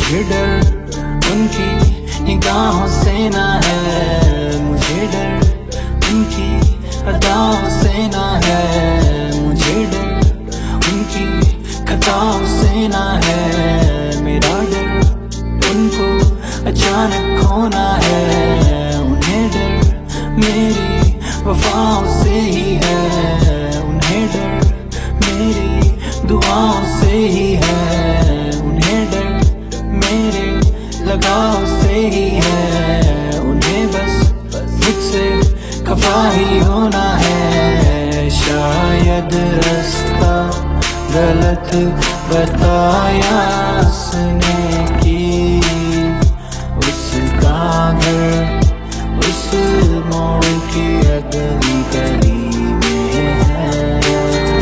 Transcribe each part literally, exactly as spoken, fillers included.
मुझे डर उनकी निगाहों से ना है, मुझे डर उनकी अदाओं से ना है, मुझे डर उनकी खताओं से ना है। मेरा डर उनको अचानक खोना है, उन्हें डर मेरी वफाओं से ही है, उन्हें डर मेरी दुआओं से ही है, उन्हें डर मेरे लगाव से ही है, उन्हें बस मुझसे खफा ही होना है। शायद रास्ता गलत बताया उसने की, उसका घर उस मोड़ की अगली गली में है।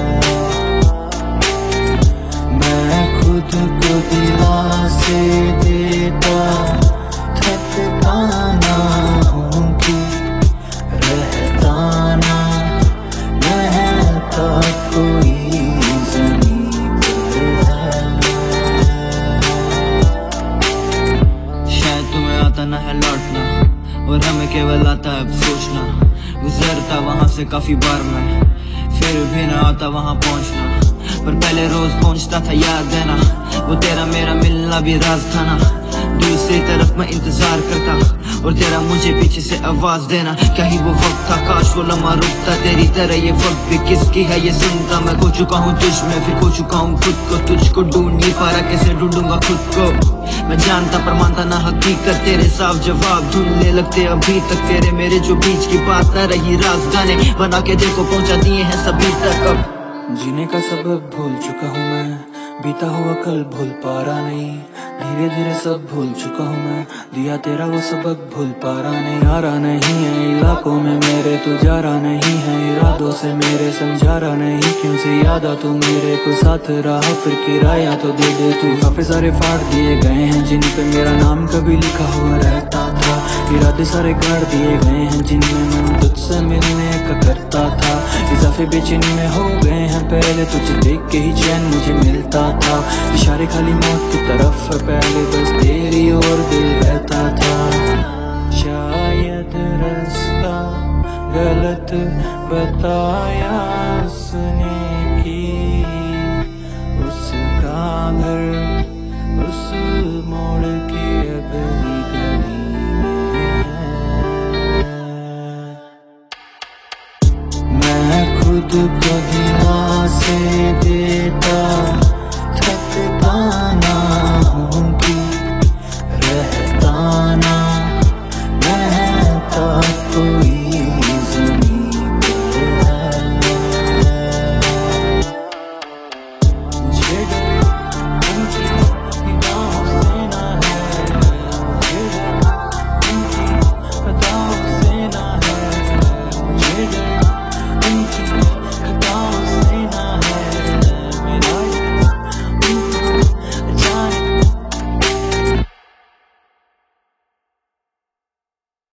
मैं खुद को दिलासे देता थकता ना हूँ कि रहता ना रहता कोई ज़मीन पर है। शायद तुम्हें आता ना है लौटना और हमें केवल आता है अब सोचना। गुजरता वहाँ से काफी बार मैं, फिर भी ना आता वहाँ पहुँचना, पर पहले रोज पहुँचता था याद है ना, वो तेरा मेरा मिलना भी राज था ना। दूसरी तरफ मैं इंतजार करता और तेरा मुझे पीछे से आवाज देना। क्या ही वो वक्त था, काश वो लम्हा रुकता तेरी तरह। ये वक्त भी किसकी है ये सुनता, मैं खो चुका हूँ तुझ में, फिर खो चुका हूँ खुद को। तुझको ढूंढ नहीं पा रहा, कैसे ढूंढूंगा खुद को। मैं जानता पर मानता ना हकीकत, तेरे साफ जवाब ढूंढने लगते अभी तक। तेरे मेरे जो बीच की बात न रही, राज गाने बना के देखो पहुंचा दिए हैं सभी तक। अब जीने का सबक भूल चुका हूँ मैं, बीता हुआ कल भूल पा रहा नहीं, धीरे धीरे सब भूल चुका हूँ मैं, दिया तेरा वो सबक भूल पा रहा नहीं। आ रहा नहीं है इलाकों में मेरे, तू जा रहा नहीं है इरादों से मेरे, समझा रहा नहीं क्यों से याद आ तू मेरे को। साथ रहा फिर किराया तो दे दे तू, काफी सारे फाड़ दिए गए हैं जिन पे मेरा नाम कभी लिखा हुआ रहता था, इरादे सारे कर दिए गए हैं जिनमें मन तुझसे मिलने का करता था। इजाफे बेचैनी में हो गए हैं पहले, तुझे देख के ही चैन मुझे मिलता था। इशारे खाली मौत की तरफ पहले, बस तेरी ओर दिल रहता था। शायद रास्ता गलत बताया उसने की, उसका घर उस मोड़ की अगली गली में है। मैं खुद को दिलासे देता